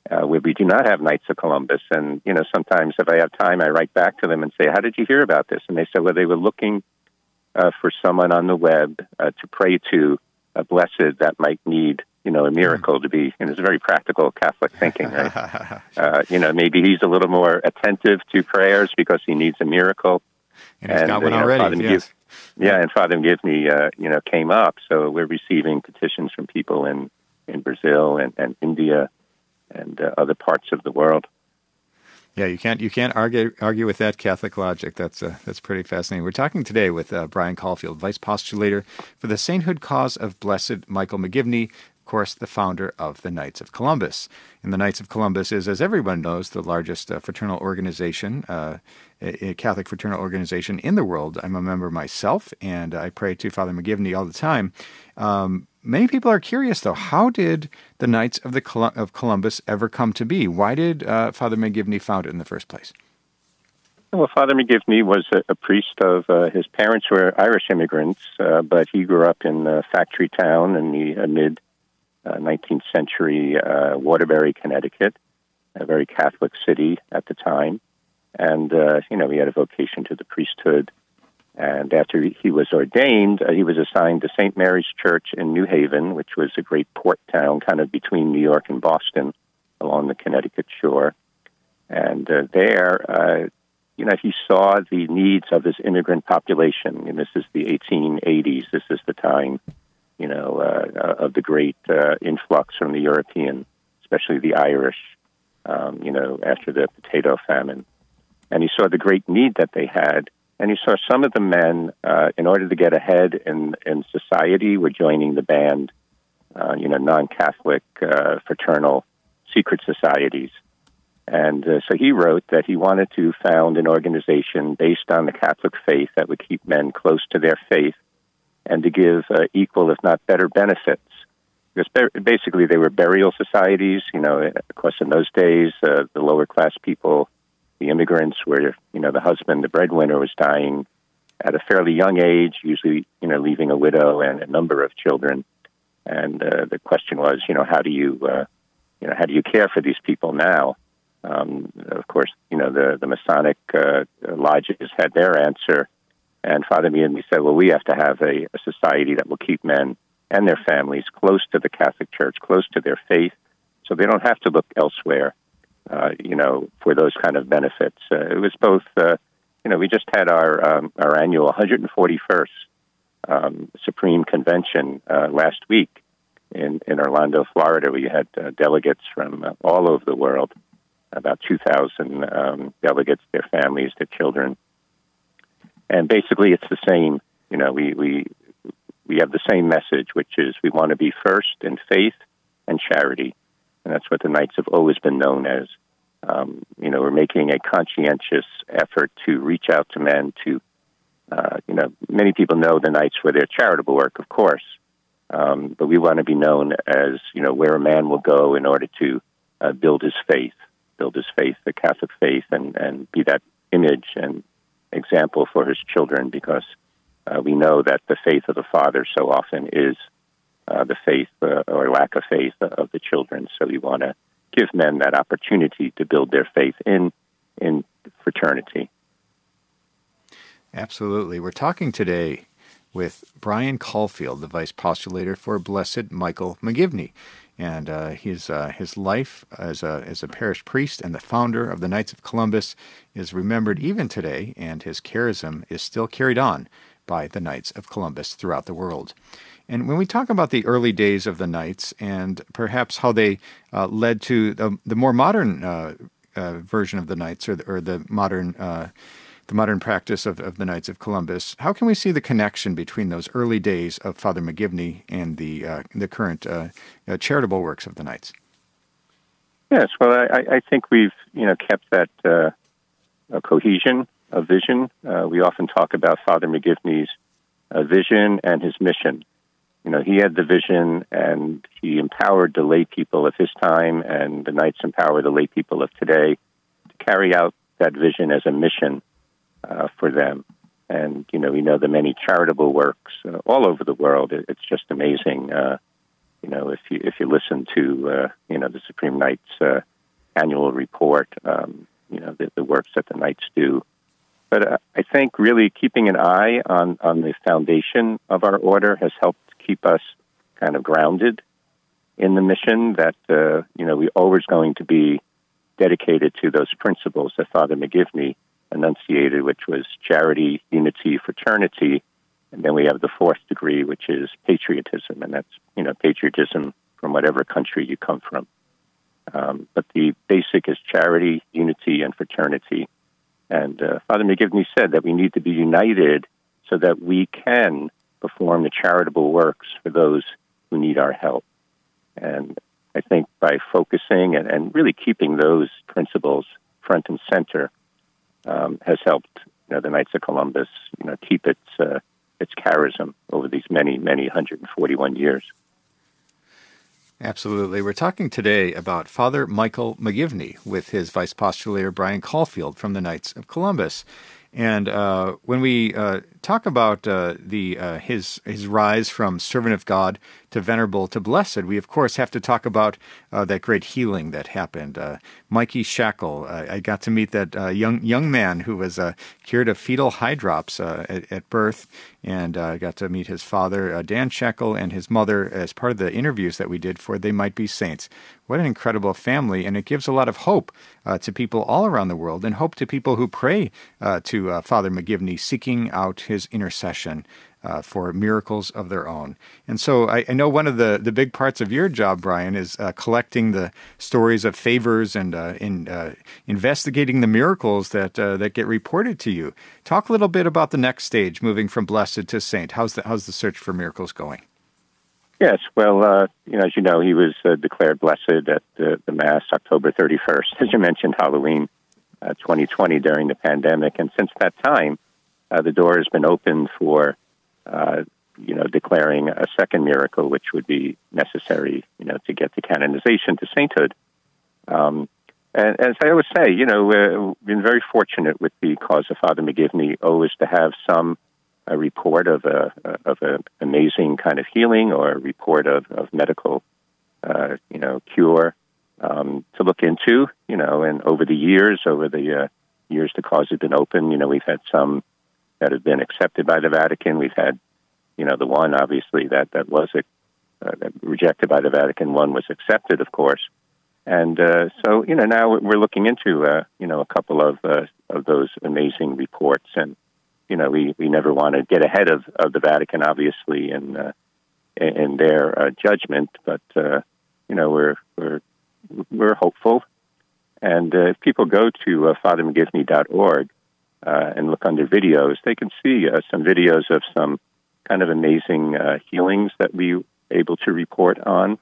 uh, where we do not have Knights of Columbus. And, you know, sometimes if I have time, I write back to them and say, how did you hear about this? And they said, well, they were looking uh, for someone on the web uh, to pray to, a blessed that might need, you know, a miracle to be, and it's very practical Catholic thinking, right? uh, you know, maybe he's a little more attentive to prayers because he needs a miracle.
And he's and, got one
uh, you know,
already,
Father
yes.
McGiv- yeah, and Father McGivney, uh, you know, came up. So we're receiving petitions from people in, in Brazil and, and India and uh, other parts of the world.
Yeah, you can't you can't argue argue with that Catholic logic. That's uh, that's pretty fascinating. We're talking today with uh, Brian Caulfield, Vice Postulator for the Sainthood Cause of Blessed Michael McGivney, of course, the founder of the Knights of Columbus. And the Knights of Columbus is, as everyone knows, the largest uh, fraternal organization, uh, a, a Catholic fraternal organization in the world. I'm a member myself, and I pray to Father McGivney all the time. Um, Many people are curious, though. How did the Knights of the Col- of Columbus ever come to be? Why did uh, Father McGivney found it in the first place?
Well, Father McGivney was a, a priest of, uh, his parents were Irish immigrants, uh, but he grew up in a factory town in the uh, mid-nineteenth uh, century, uh, Waterbury, Connecticut, a very Catholic city at the time. And, uh, you know, he had a vocation to the priesthood. And after he was ordained, uh, he was assigned to Saint Mary's Church in New Haven, which was a great port town kind of between New York and Boston along the Connecticut shore. And uh, there, uh, you know, he saw the needs of his immigrant population. And this is the eighteen eighties. This is the time, you know, uh, of the great uh, influx from the European, especially the Irish, um, you know, after the potato famine. And he saw the great need that they had. And he saw some of the men, uh, in order to get ahead in, in society, were joining the band, uh, you know, non-Catholic uh, fraternal secret societies. And uh, so he wrote that he wanted to found an organization based on the Catholic faith that would keep men close to their faith and to give uh, equal, if not better, benefits. Because basically they were burial societies. You know, of course, in those days, uh, the lower-class people, the immigrants, where, you know, the husband, the breadwinner, was dying at a fairly young age, usually, you know, leaving a widow and a number of children. And uh, the question was, you know, how do you, uh, you know, how do you care for these people now? Um, of course, you know, the, the Masonic uh, lodges had their answer. And Father McGivney said, well, we have to have a, a society that will keep men and their families close to the Catholic Church, close to their faith, so they don't have to look elsewhere. Uh, you know, for those kind of benefits. Uh, it was both, uh, you know, we just had our um, our annual one hundred forty-first um, Supreme Convention uh, last week in, in Orlando, Florida. We had uh, delegates from uh, all over the world, about two thousand um, delegates, their families, their children. And basically it's the same, you know, we, we, we have the same message, which is we want to be first in faith and charity. And that's what the Knights have always been known as. Um, you know, we're making a conscientious effort to reach out to men to, uh, you know, many people know the Knights for their charitable work, of course. Um, but we want to be known as, you know, where a man will go in order to uh, build his faith, build his faith, the Catholic faith, and, and be that image and example for his children, because uh, we know that the faith of the father so often is Uh, the faith uh, or lack of faith of the children. So we want to give men that opportunity to build their faith in in fraternity.
Absolutely. We're talking today with Brian Caulfield, the Vice Postulator for Blessed Michael McGivney. And uh, his uh, his life as a, as a parish priest and the founder of the Knights of Columbus is remembered even today, and his charism is still carried on by the Knights of Columbus throughout the world. And when we talk about the early days of the Knights and perhaps how they uh, led to the, the more modern uh, uh, version of the Knights, or the, or the modern uh, the modern practice of, of the Knights of Columbus, how can we see the connection between those early days of Father McGivney and the uh, the current uh, uh, charitable works of the Knights?
Yes, well, I, I think we've you know kept that uh, a cohesion, a vision. Uh, we often talk about Father McGivney's uh, vision and his mission. You know, he had the vision, and he empowered the lay people of his time, and the Knights empower the lay people of today to carry out that vision as a mission uh, for them. And, you know, we know the many charitable works uh, all over the world. It, it's just amazing. Uh, you know, if you if you listen to, uh, you know, the Supreme Knights uh, annual report, um, you know, the, the works that the Knights do. But uh, I think really keeping an eye on, on the foundation of our order has helped keep us kind of grounded in the mission that, uh, you know, we're always going to be dedicated to those principles that Father McGivney enunciated, which was charity, unity, fraternity. And then we have the fourth degree, which is patriotism. And that's, you know, patriotism from whatever country you come from. Um, but the basic is charity, unity, and fraternity. And uh, Father McGivney said that we need to be united so that we can perform the charitable works for those who need our help. And I think by focusing and, and really keeping those principles front and center um, has helped, you know, the Knights of Columbus, you know, keep its uh, its charism over these many, many one hundred forty-one years.
Absolutely. We're talking today about Father Michael McGivney with his Vice Postulator Brian Caulfield from the Knights of Columbus. And uh, when we uh, talk about uh, the uh, his his rise from servant of God to venerable to blessed, we of course have to talk about uh, that great healing that happened. Uh, Mikey Shackle, uh, I got to meet that uh, young young man who was uh, cured of fetal hydrops uh, at, at birth, and I uh, got to meet his father, uh, Dan Shackle, and his mother as part of the interviews that we did for They Might Be Saints. What an incredible family, and it gives a lot of hope uh, to people all around the world, and hope to people who pray uh, to uh, Father McGivney, seeking out his intercession uh, for miracles of their own. And so I, I know one of the, the big parts of your job, Brian, is uh, collecting the stories of favors and uh, in uh, investigating the miracles that uh, that get reported to you. Talk a little bit about the next stage, moving from blessed to saint. How's the, how's the search for miracles going?
Yes, well, uh, you know, as you know, he was uh, declared blessed at the, the Mass October thirty-first, as you mentioned, Halloween uh, twenty twenty during the pandemic. And since that time, uh, the door has been opened for, uh, you know, declaring a second miracle, which would be necessary, you know, to get the canonization to sainthood. Um, and as I always say, you know, uh, we've been very fortunate with the cause of Father McGivney always to have some a report of a of an amazing kind of healing, or a report of of medical, uh, you know, cure um, to look into. You know, and over the years, over the uh, years the cause has been open. You know, we've had some that have been accepted by the Vatican. We've had, you know, the one obviously that that was uh, rejected by the Vatican. One was accepted, of course. And uh, so, you know, now we're looking into, uh, you know, a couple of uh, of those amazing reports. And you know, we, we never want to get ahead of, of the Vatican, obviously, in uh, in their uh, judgment. But uh, you know, we're we're we're hopeful. And uh, if people go to uh, father mcgivney dot org uh, and look under videos, they can see uh, some videos of some kind of amazing uh, healings that we were able to report on,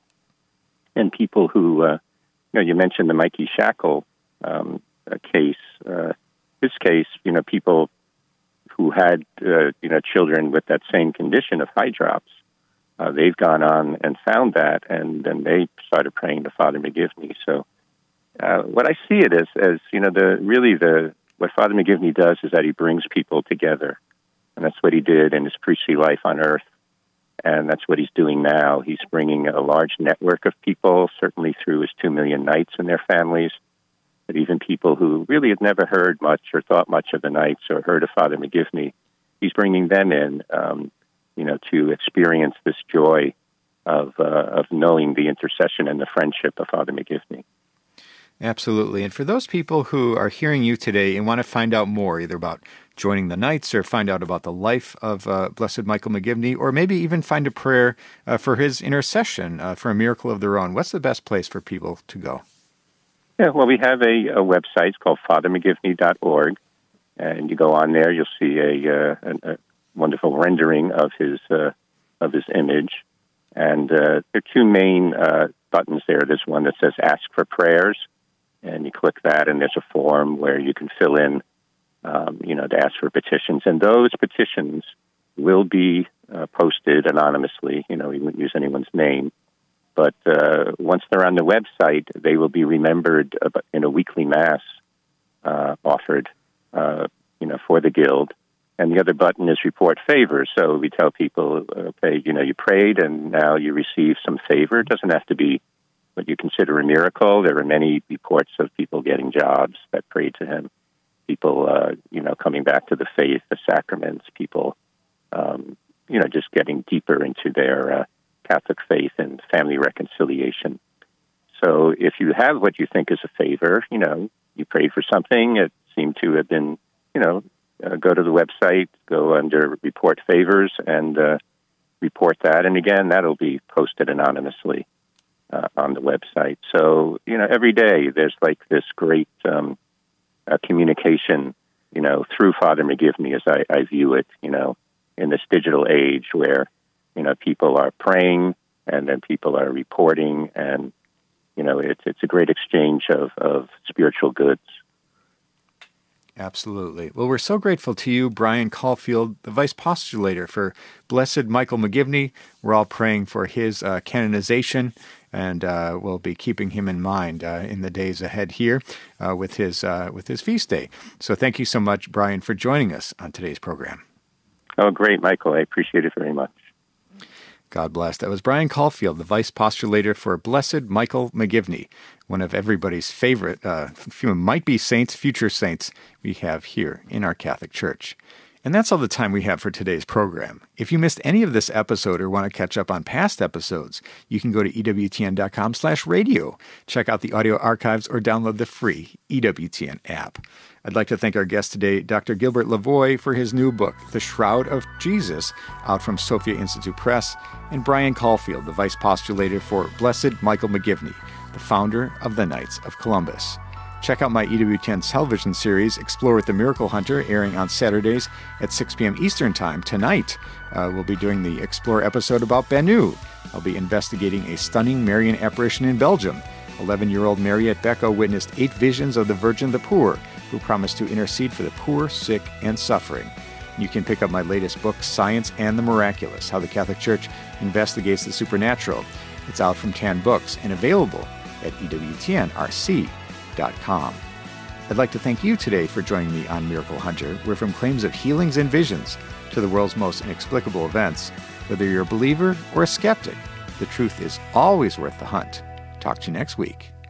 and people who, uh, you know, you mentioned the Mikey Shackle um, case. Uh, his case, you know, people who had, uh, you know, children with that same condition of hydrops, uh, they've gone on and found that, and then they started praying to Father McGivney. So, uh, what I see it as, as you know, the really the what Father McGivney does is that he brings people together, and that's what he did in his priestly life on earth, and that's what he's doing now. He's bringing a large network of people, certainly through his two million Knights and their families, but even people who really had never heard much or thought much of the Knights or heard of Father McGivney, he's bringing them in, um, you know, to experience this joy of uh, of knowing the intercession and the friendship of Father McGivney.
Absolutely. And for those people who are hearing you today and want to find out more, either about joining the Knights or find out about the life of uh, Blessed Michael McGivney, or maybe even find a prayer uh, for his intercession uh, for a miracle of their own, what's the best place for people to go?
Yeah, well, we have a, a website. It's called father mcgivney dot org, and you go on there, you'll see a, uh, a, a wonderful rendering of his uh, of his image. And uh, there are two main uh, buttons there. There's one that says Ask for Prayers, and you click that, and there's a form where you can fill in, um, you know, to ask for petitions. And those petitions will be uh, posted anonymously. You know, we wouldn't use anyone's name. But uh, once they're on the website, they will be remembered in a weekly Mass uh, offered, uh, you know, for the Guild. And the other button is Report Favors. So we tell people, okay, you know, you prayed and now you receive some favor. It doesn't have to be what you consider a miracle. There are many reports of people getting jobs that prayed to him, people, uh, you know, coming back to the faith, the sacraments, people, um, you know, just getting deeper into their uh, Catholic faith and family reconciliation. So if you have what you think is a favor, you know, you prayed for something, it seemed to have been, you know, uh, go to the website, go under report favors, and uh, report that. And again, that'll be posted anonymously uh, on the website. So, you know, every day there's like this great um, uh, communication, you know, through Father McGivney, as I, I view it, you know, in this digital age where, you know, people are praying and then people are reporting, and, you know, it's it's a great exchange of, of spiritual goods.
Absolutely. Well, we're so grateful to you, Brian Caulfield, the Vice Postulator for Blessed Michael McGivney. We're all praying for his uh, canonization, and uh, we'll be keeping him in mind uh, in the days ahead here uh, with his uh, with his feast day. So thank you so much, Brian, for joining us on today's program.
Oh, great, Michael. I appreciate it very much.
God bless. That was Brian Caulfield, the Vice Postulator for Blessed Michael McGivney, one of everybody's favorite, uh, might-be saints, future saints we have here in our Catholic Church. And that's all the time we have for today's program. If you missed any of this episode or want to catch up on past episodes, you can go to E W T N dot com slash radio, check out the audio archives, or download the free E W T N app. I'd like to thank our guest today, Doctor Gilbert Lavoie, for his new book, The Shroud of Jesus, out from Sophia Institute Press, and Brian Caulfield, the Vice Postulator for Blessed Michael McGivney, the founder of the Knights of Columbus. Check out my E W T N television series, Explore with the Miracle Hunter, airing on Saturdays at six p.m. Eastern Time. Tonight, uh, we'll be doing the Explore episode about Banu. I'll be investigating a stunning Marian apparition in Belgium. eleven-year-old Mariette Becco witnessed eight visions of the Virgin the Poor, who promised to intercede for the poor, sick, and suffering. You can pick up my latest book, Science and the Miraculous, How the Catholic Church Investigates the Supernatural. It's out from Tan Books and available at E W T N R C dot com. I'd like to thank you today for joining me on Miracle Hunter, where from claims of healings and visions to the world's most inexplicable events, whether you're a believer or a skeptic, the truth is always worth the hunt. Talk to you next week.